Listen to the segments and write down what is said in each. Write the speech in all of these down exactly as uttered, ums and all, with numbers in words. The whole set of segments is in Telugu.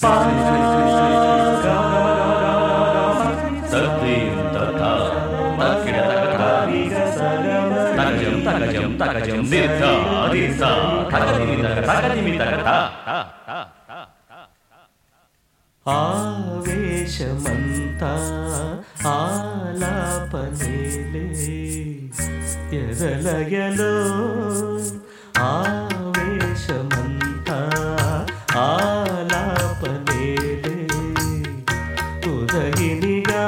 ఆవేశమంతా ఆలాపనేలే ఎదలయలో ఆవేశమంతా ఆలాపనేలే ఉదయినిగా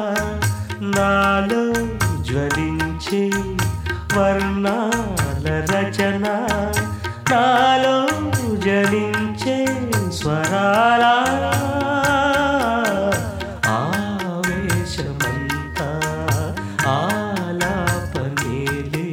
నాలో జ్వలించే వర్ణాల రచన నాలో జనించే స్వరాల ఆవేశమంతా ఆలాపనేలే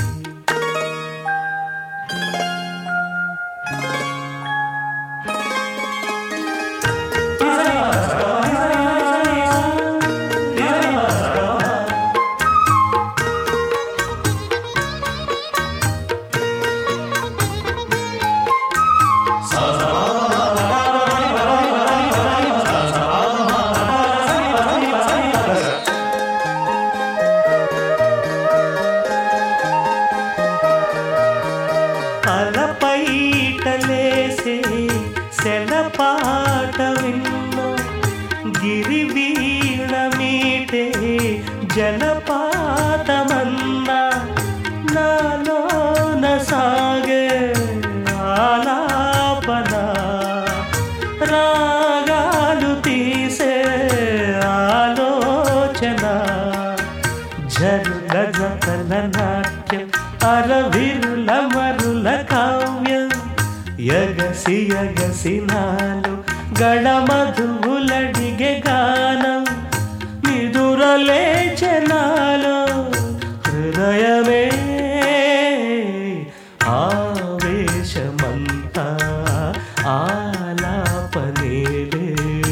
అలపైటలేసే సెలపాట విన్న గిరివీణ మీటే జలపాతమన్న నాలోన సాగే ఆలాపన రాగాలు తీసే ఆలోచన జరుల జతల నాట్యం అరవిరుల మరుల కావ్యం యగసి యగసి నాలు గళమధువులడిగే గానం నిదురలే జనాలు హృదయమే ఆవేశమంతా ఆలాపనేలే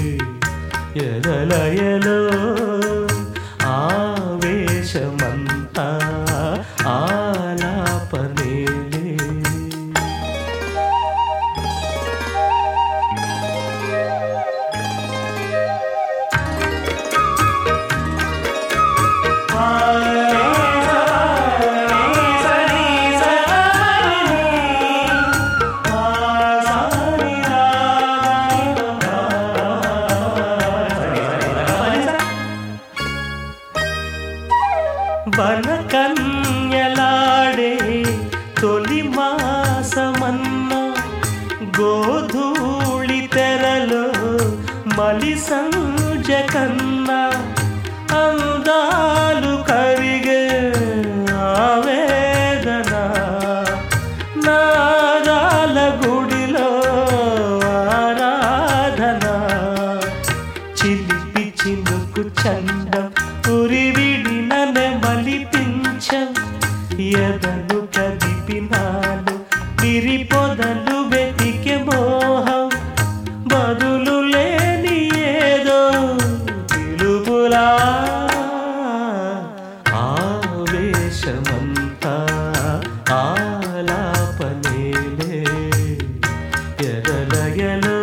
ఎదలయలో ఆవేశమంతా ఆలాపనేలే వనకన్యలాడే తొలి మాసమన్న గోధూళి తెరలో మలి సంజ కన్నా అందాలు కరిగే ఆవేదన నాదాల గుడిలో ఆరాధన చిలిపి చినుకు చండం ఉరివిడిన నెమలిపించం ఎదలు కదిపినాలు విరిపొదలు వెతికే మోహం బదులు లేని ఏదో పిలుపులా ఆవేశమంతా ఆలాపనేలే ఎదలయలో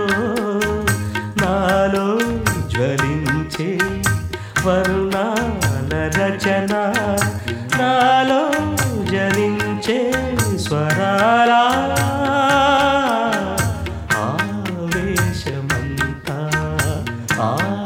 నాలో జ్వలించే వర్ణాల రచన నాలో జనించే స్వరాల ఆవేశమంతా ఆ